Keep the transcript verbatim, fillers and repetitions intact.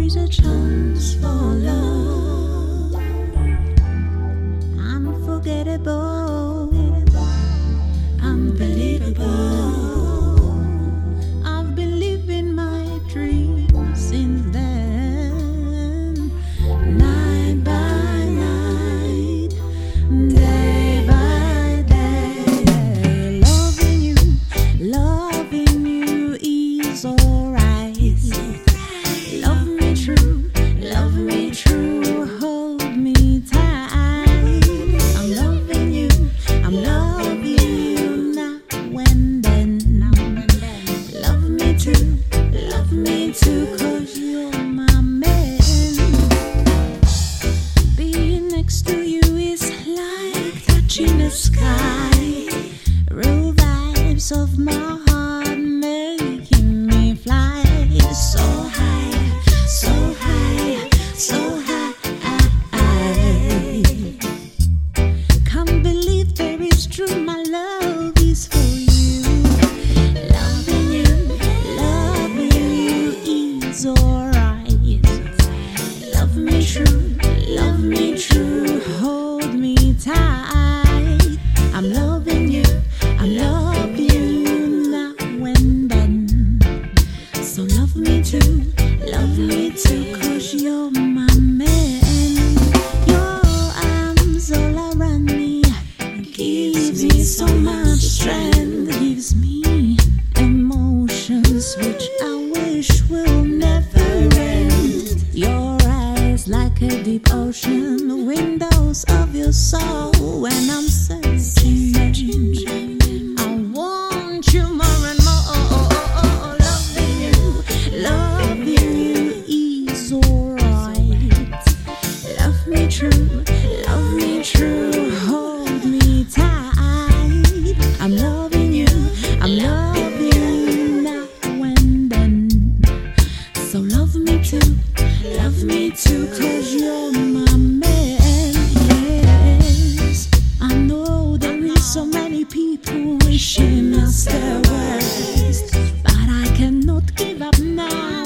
is a chance for love, unforgettable, unbelievable. I've been living my dreams since then, night by night, day by day. Loving you, loving you is alright. Love me true, love me true, hold me tight. I'm loving you, I'm loving you now and then. Love me too, love me too, cause you're my man. Being next to you is like touching the sky. Real vibes of my heart making me fly so high, so high, so high. Can't believe there is true, my love is for you. Loving you, loving you is alright. Love me true, love me true, hold me tight. I'm loving you, I'm loving you now and then. So love me too, love me too, cause you're my man. Your arms all around me gives me so much strength, gives me emotions which I wish will never end. Your eyes like a deep ocean, windows of your soul. When I'm searching, I want you more and more. Loving you, loving you is alright. Love me true, love me true, hold me tight. I'm loving you, I'm loving you now and then. So love me too, love me too, cause you're my man. Yes, I know there is so many people wishing us the worst, but I cannot give up now.